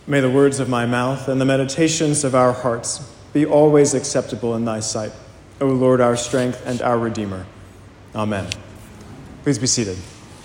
May the words of my mouth and the meditations of our hearts be always acceptable in thy sight, O Lord, our strength and our Redeemer. Amen. Please be seated.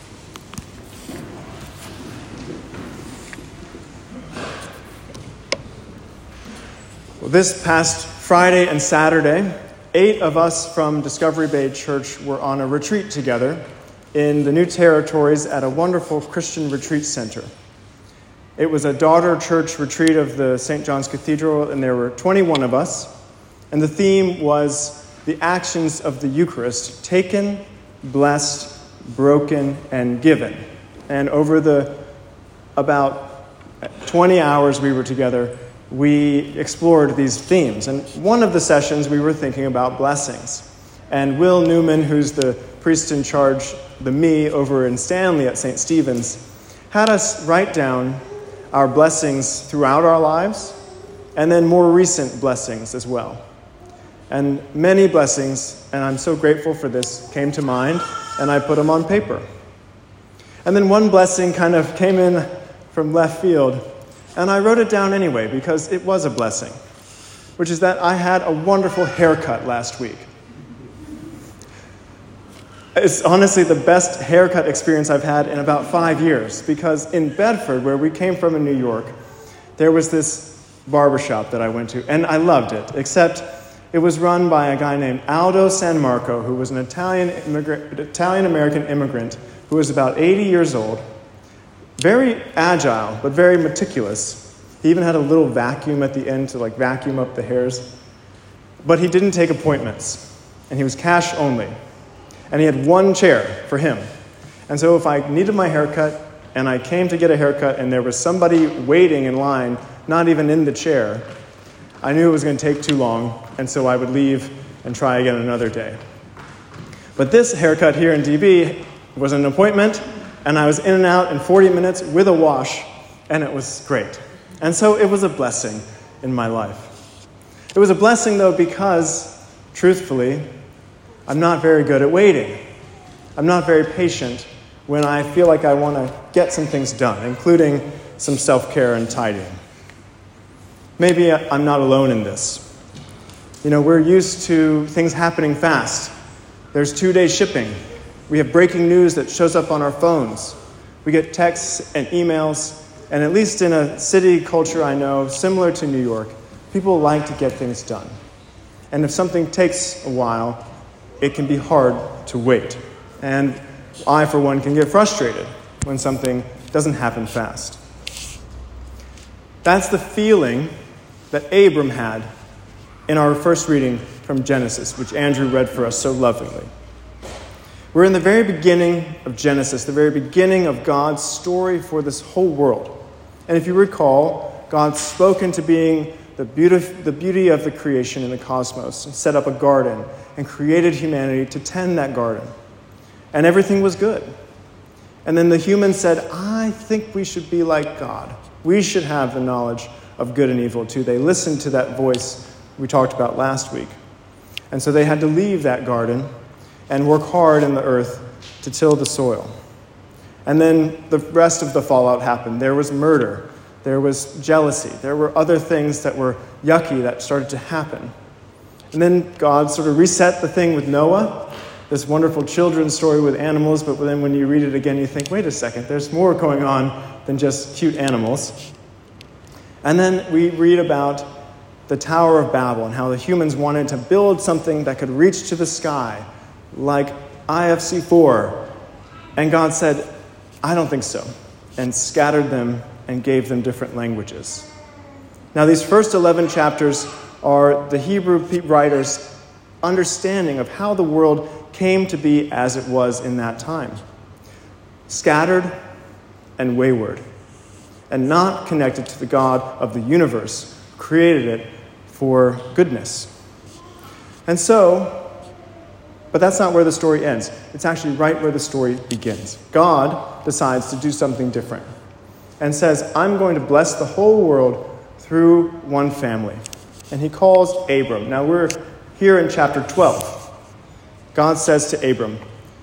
Well, this past Friday and Saturday, 8 of us from Discovery Bay Church were on a retreat together in the New Territories at a wonderful Christian retreat center. It was a daughter church retreat of the St. John's Cathedral, and there were 21 of us. And the theme was the actions of the Eucharist, taken, blessed, broken, and given. And over the about 20 hours we were together, we explored these themes. And one of the sessions we were thinking about blessings. And Will Newman, who's the priest in charge, the me over in Stanley at St. Stephen's, had us write down our blessings throughout our lives, and then more recent blessings as well. And many blessings, and I'm so grateful for this, came to mind, and I put them on paper. And then one blessing kind of came in from left field, and I wrote it down anyway because it was a blessing, which is that I had a wonderful haircut last week. It's honestly the best haircut experience I've had in about 5 years, because in Bedford, where we came from in New York, there was this barbershop that I went to, and I loved it, except it was run by a guy named Aldo San Marco, who was an Italian-American immigrant who was about 80 years old, very agile, but very meticulous. He even had a little vacuum at the end to vacuum up the hairs. But he didn't take appointments, and he was cash only. And he had one chair for him. And so if I needed my haircut, and I came to get a haircut, and there was somebody waiting in line, not even in the chair, I knew it was going to take too long, and so I would leave and try again another day. But this haircut here in DB was an appointment, and I was in and out in 40 minutes with a wash, and it was great. And so it was a blessing in my life. It was a blessing, though, because, truthfully, I'm not very good at waiting. I'm not very patient when I feel like I want to get some things done, including some self-care and tidying. Maybe I'm not alone in this. We're used to things happening fast. There's 2-day shipping. We have breaking news that shows up on our phones. We get texts and emails, and at least in a city culture I know, similar to New York, people like to get things done. And if something takes a while, it can be hard to wait. And I, for one, can get frustrated when something doesn't happen fast. That's the feeling that Abram had in our first reading from Genesis, which Andrew read for us so lovingly. We're in the very beginning of Genesis, the very beginning of God's story for this whole world. And if you recall, God spoke into being the beauty of the creation in the cosmos, and set up a garden and created humanity to tend that garden. And everything was good. And then the humans said, I think we should be like God. We should have the knowledge of good and evil too. They listened to that voice we talked about last week. And so they had to leave that garden and work hard in the earth to till the soil. And then the rest of the fallout happened. There was murder. There was jealousy. There were other things that were yucky that started to happen. And then God sort of reset the thing with Noah, this wonderful children's story with animals, but then when you read it again, you think, wait a second, there's more going on than just cute animals. And then we read about the Tower of Babel and how the humans wanted to build something that could reach to the sky, like IFC4. And God said, I don't think so, and scattered them and gave them different languages. Now, these first 11 chapters are the Hebrew writers' understanding of how the world came to be as it was in that time. Scattered and wayward, and not connected to the God of the universe who created it for goodness. And so, but that's not where the story ends. It's actually right where the story begins. God decides to do something different and says, I'm going to bless the whole world through one family. And he calls Abram. Now we're here in chapter 12. God says to Abram,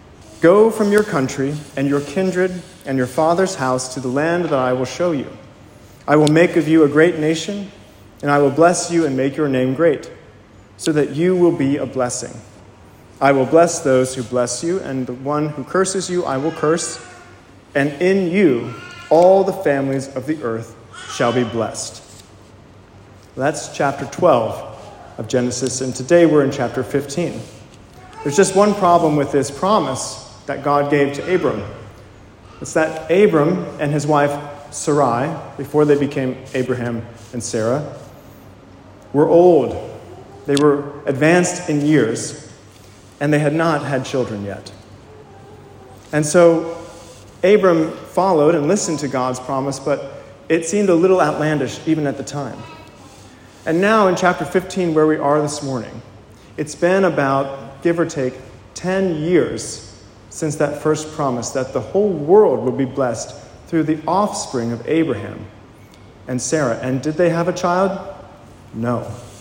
go from your country and your kindred and your father's house to the land that I will show you. I will make of you a great nation, and I will bless you and make your name great, so that you will be a blessing. I will bless those who bless you, and the one who curses you I will curse, and in you all the families of the earth shall be blessed." That's chapter 12 of Genesis, and today we're in chapter 15. There's just one problem with this promise that God gave to Abram. It's that Abram and his wife Sarai, before they became Abraham and Sarah, were old. They were advanced in years, and they had not had children yet. And so Abram followed and listened to God's promise, but it seemed a little outlandish even at the time. And now in chapter 15, where we are this morning, it's been about, give or take, 10 years since that first promise that the whole world would be blessed through the offspring of Abraham and Sarah. And did they have a child? No.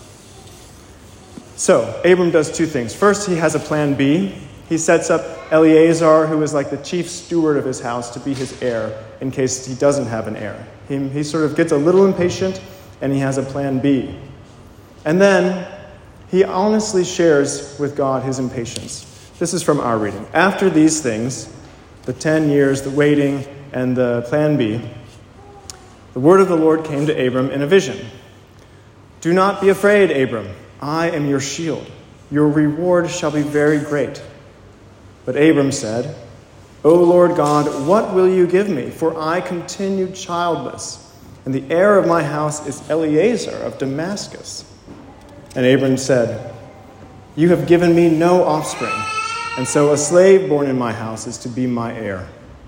So Abram does two things. First, he has a plan B. He sets up Eliezer, who is like the chief steward of his house, to be his heir in case he doesn't have an heir. He sort of gets a little impatient, and he has a plan B. And then he honestly shares with God his impatience. This is from our reading. After these things, the 10 years, the waiting, and the plan B, the word of the Lord came to Abram in a vision. "Do not be afraid, Abram. I am your shield. Your reward shall be very great." But Abram said, "O Lord God, what will you give me? For I continue childless, and the heir of my house is Eliezer of Damascus." And Abram said, "You have given me no offspring, and so a slave born in my house is to be my heir."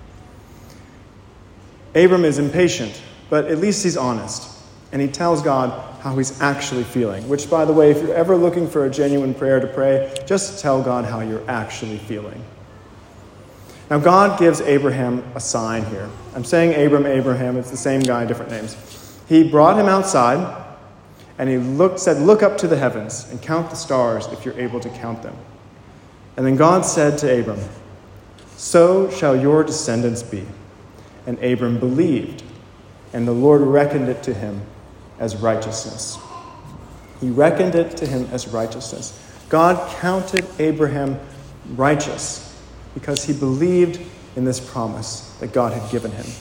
Abram is impatient, but at least he's honest, and he tells God how he's actually feeling, which, by the way, if you're ever looking for a genuine prayer to pray, just tell God how you're actually feeling. Now, God gives Abraham a sign here. I'm saying Abraham, it's the same guy, different names. He brought him outside, and he said, "Look up to the heavens and count the stars if you're able to count them." And then God said to Abram, "So shall your descendants be." And Abram believed, and the Lord reckoned it to him as righteousness. He reckoned it to him as righteousness. God counted Abraham righteous because he believed in this promise that God had given him.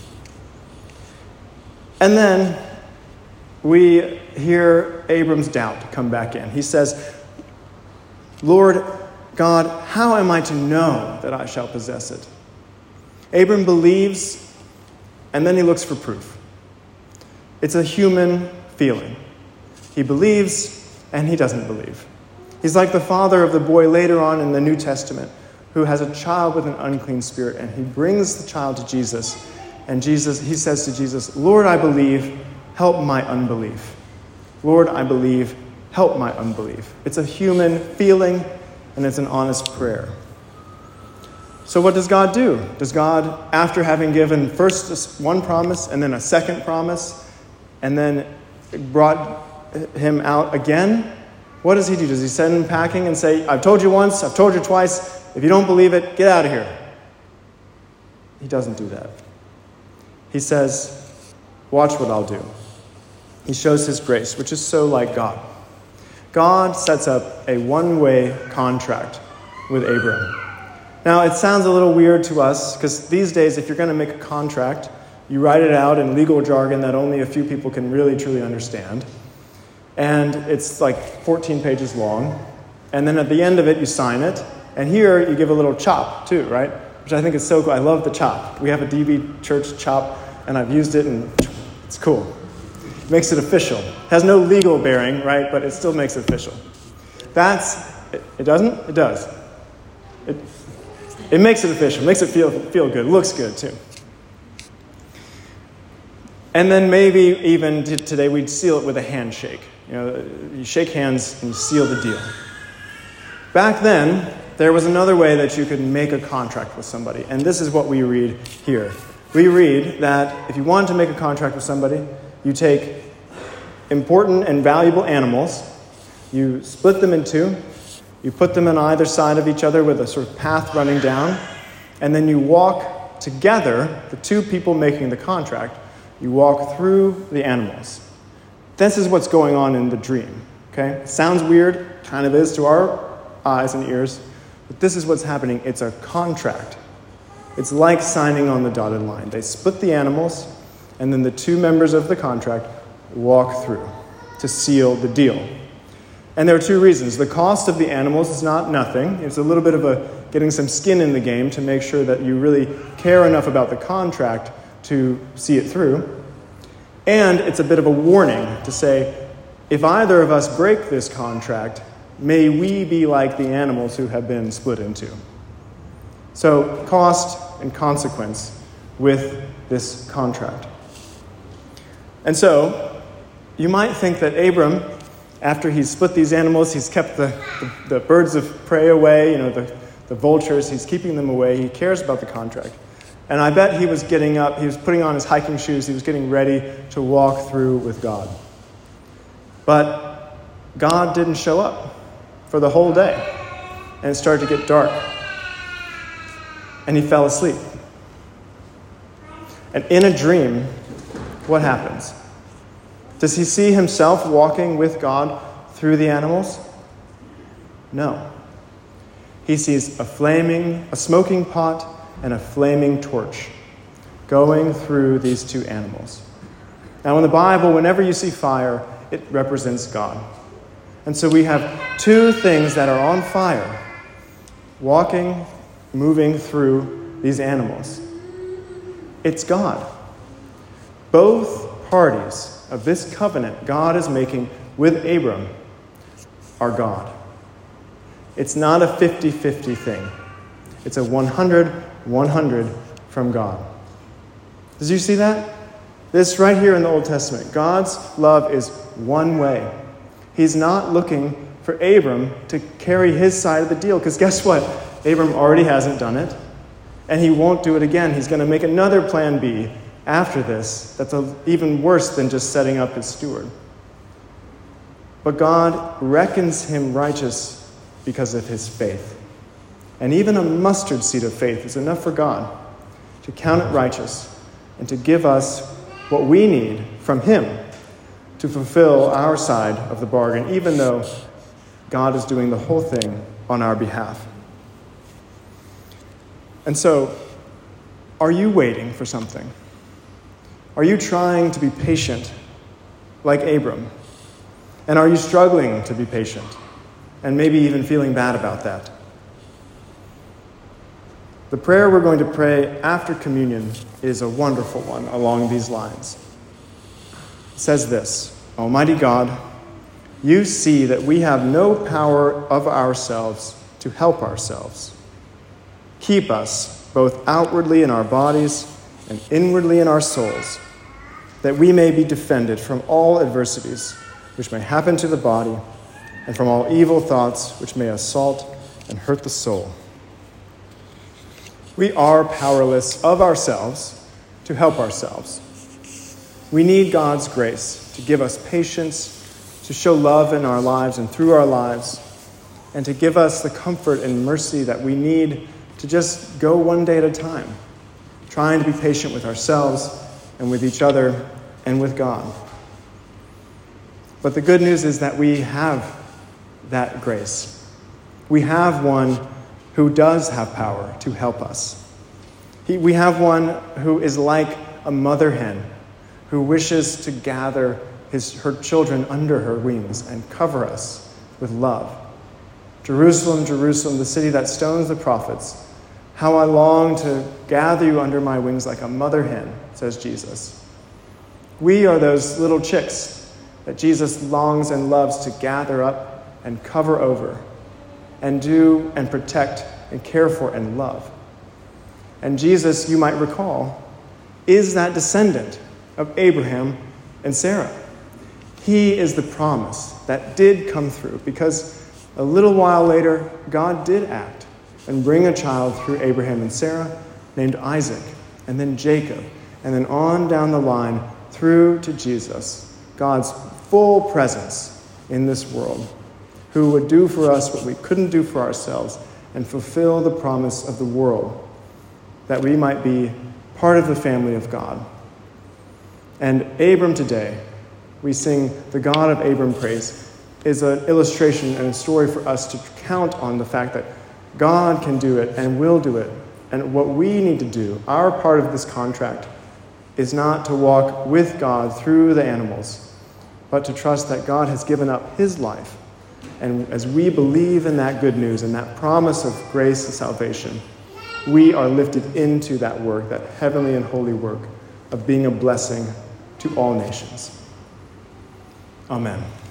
And then we hear Abram's doubt come back in. He says, "Lord God, how am I to know that I shall possess it?" Abram believes, and then he looks for proof. It's a human feeling. He believes, and he doesn't believe. He's like the father of the boy later on in the New Testament who has a child with an unclean spirit, and he brings the child to Jesus, and he says to Jesus, "Lord, I believe, help my unbelief. Lord, I believe, help my unbelief." It's a human feeling, and it's an honest prayer. So what does God do? Does God, after having given first one promise and then a second promise, and then brought him out again, what does he do? Does he send him packing and say, "I've told you once, I've told you twice, if you don't believe it, get out of here"? He doesn't do that. He says, "Watch what I'll do." He shows his grace, which is so like God. God sets up a one-way contract with Abram. Now, it sounds a little weird to us, because these days, if you're going to make a contract, you write it out in legal jargon that only a few people can really, truly understand. And it's like 14 pages long. And then at the end of it, you sign it. And here, you give a little chop, too, right? Which I think is so cool. I love the chop. We have a DB church chop, and I've used it, and it's cool. It makes it official. It has no legal bearing, right? But it still makes it official. It doesn't? It does. It makes it official. It makes it feel good. It looks good, too. And then maybe even today we'd seal it with a handshake. You shake hands and you seal the deal. Back then, there was another way that you could make a contract with somebody. And this is what we read here. We read that if you wanted to make a contract with somebody, you take important and valuable animals, you split them in two, you put them on either side of each other with a sort of path running down, and then you walk together, the two people making the contract, You walk through the animals. This is what's going on in the dream. Okay? It sounds weird, kind of is to our eyes and ears, but this is what's happening. It's a contract. It's like signing on the dotted line. They split the animals, and then the two members of the contract walk through to seal the deal. And there are two reasons. The cost of the animals is not nothing. It's a little bit of getting some skin in the game to make sure that you really care enough about the contract to see it through. And it's a bit of a warning to say, if either of us break this contract, may we be like the animals who have been split into. So, cost and consequence with this contract. And so, you might think that Abram, after he's split these animals, he's kept the birds of prey away, the vultures, he's keeping them away, he cares about the contract. And I bet he was getting up, he was putting on his hiking shoes, he was getting ready to walk through with God. But God didn't show up for the whole day, and it started to get dark. And he fell asleep. And in a dream, what happens? Does he see himself walking with God through the animals? No. He sees a smoking pot and a flaming torch going through these two animals. Now in the Bible, whenever you see fire, it represents God. And so we have two things that are on fire, moving through these animals. It's God. Both parties of this covenant God is making with Abram are God. It's not a 50-50 thing. It's a 100-100 from God. Did you see that? This right here in the Old Testament. God's love is one way. He's not looking for Abram to carry his side of the deal, because guess what? Abram already hasn't done it, and he won't do it again. He's going to make another plan B after this that's even worse than just setting up his steward. But God reckons him righteous because of his faith. And even a mustard seed of faith is enough for God to count it righteous and to give us what we need from him to fulfill our side of the bargain, even though God is doing the whole thing on our behalf. And so, are you waiting for something? Are you trying to be patient like Abram? And are you struggling to be patient? And maybe even feeling bad about that? The prayer we're going to pray after communion is a wonderful one along these lines. It says this: Almighty God, you see that we have no power of ourselves to help ourselves. Keep us both outwardly in our bodies and inwardly in our souls, that we may be defended from all adversities which may happen to the body, and from all evil thoughts which may assault and hurt the soul. We are powerless of ourselves to help ourselves. We need God's grace to give us patience, to show love in our lives and through our lives, and to give us the comfort and mercy that we need to just go one day at a time, trying to be patient with ourselves and with each other and with God. But the good news is that we have that grace. We have one who does have power to help us. We have one who is like a mother hen who wishes to gather her children under her wings and cover us with love. Jerusalem, Jerusalem, the city that stones the prophets, how I long to gather you under my wings like a mother hen, says Jesus. We are those little chicks that Jesus longs and loves to gather up and cover over and do and protect and care for and love. And Jesus, you might recall, is that descendant of Abraham and Sarah. He is the promise that did come through, because a little while later, God did act and bring a child through Abraham and Sarah named Isaac, and then Jacob, and then on down the line through to Jesus, God's full presence in this world, who would do for us what we couldn't do for ourselves and fulfill the promise of the world, that we might be part of the family of God. And Abram today, we sing the God of Abram praise, is an illustration and a story for us to count on the fact that God can do it and will do it. And what we need to do, our part of this contract, is not to walk with God through the animals, but to trust that God has given up his life. And as we believe in that good news and that promise of grace and salvation, we are lifted into that work, that heavenly and holy work of being a blessing to all nations. Amen.